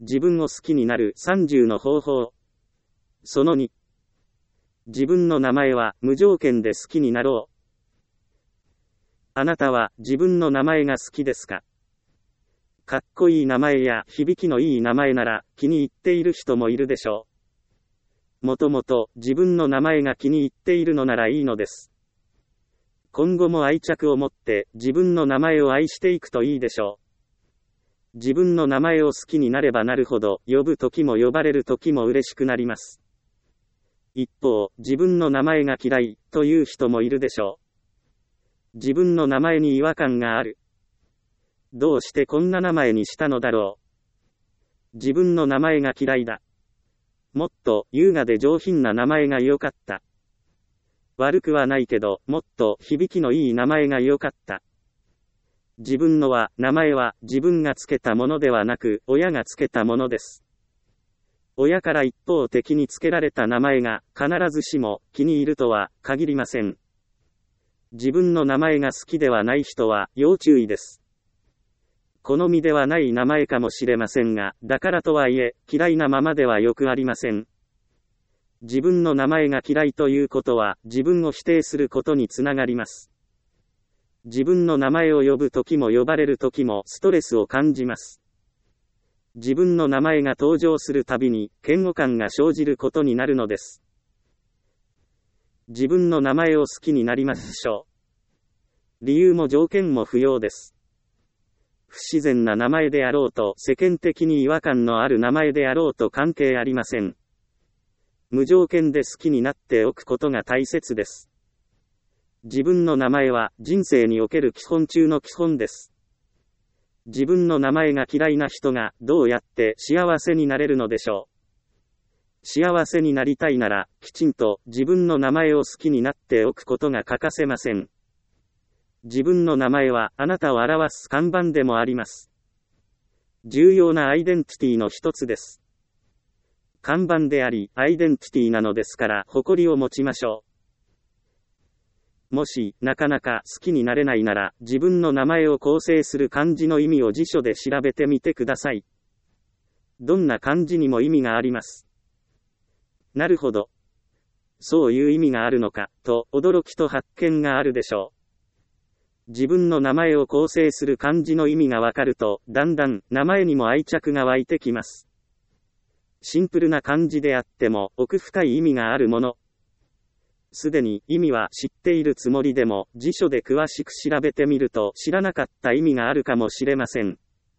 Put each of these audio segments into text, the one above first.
自分を好きになる30の方法。その2。自分の名前は無条件で好きになろう。あなたは自分の名前が好きですか？かっこいい名前や響きのいい名前なら気に入っている人もいるでしょう。もともと自分の名前が気に入っているのならいいのです。今後も愛着を持って自分の名前を愛していくといいでしょう。自分の名前を好きになればなるほど呼ぶ時も呼ばれる時も嬉しくなります。一方、自分の名前が嫌いという人もいるでしょう。自分の名前に違和感がある。どうしてこんな名前にしたのだろう。自分の名前が嫌いだ。もっと優雅で上品な名前が良かった。悪くはないけど、もっと響きのいい名前が良かった。自分の名前は自分がつけたものではなく、親がつけたものです。親から一方的につけられた名前が必ずしも気に入るとは限りません。自分の名前が好きではない人は要注意です。好みではない名前かもしれませんが、だからとはいえ嫌いなままではよくありません。自分の名前が嫌いということは自分を否定することにつながります。自分の名前を呼ぶときも呼ばれるときもストレスを感じます。自分の名前が登場するたびに嫌悪感が生じることになるのです。自分の名前を好きになりましょう。理由も条件も不要です。不自然な名前であろうと世間的に違和感のある名前であろうと関係ありません。無条件で好きになっておくことが大切です。自分の名前は人生における基本中の基本です。自分の名前が嫌いな人がどうやって幸せになれるのでしょう。幸せになりたいなら、きちんと自分の名前を好きになっておくことが欠かせません。自分の名前はあなたを表す看板でもあります。重要なアイデンティティの一つです。看板であり、アイデンティティなのですから、誇りを持ちましょう。もし、なかなか好きになれないなら、自分の名前を構成する漢字の意味を辞書で調べてみてください。どんな漢字にも意味があります。なるほど。そういう意味があるのか、と驚きと発見があるでしょう。自分の名前を構成する漢字の意味がわかると、だんだん名前にも愛着が湧いてきます。シンプルな漢字であっても、奥深い意味があるもの。すでに意味は知っているつもりでも、辞書で詳しく調べてみると知らなかった意味があるかもしれません。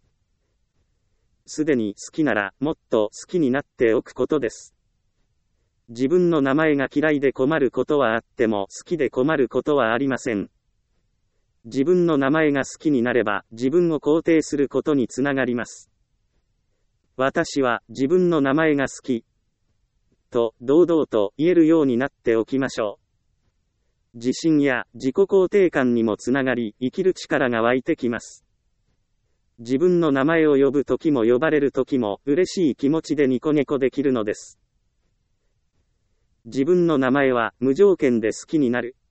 すでに好きなら、もっと好きになっておくことです。自分の名前が嫌いで困ることはあっても、好きで困ることはありません。自分の名前が好きになれば、自分を肯定することにつながります。私は自分の名前が好き。と堂々と言えるようになっておきましょう。自信や自己肯定感にもつながり、生きる力が湧いてきます。自分の名前を呼ぶときも呼ばれるときも嬉しい気持ちでニコニコできるのです。自分の名前は無条件で好きになる。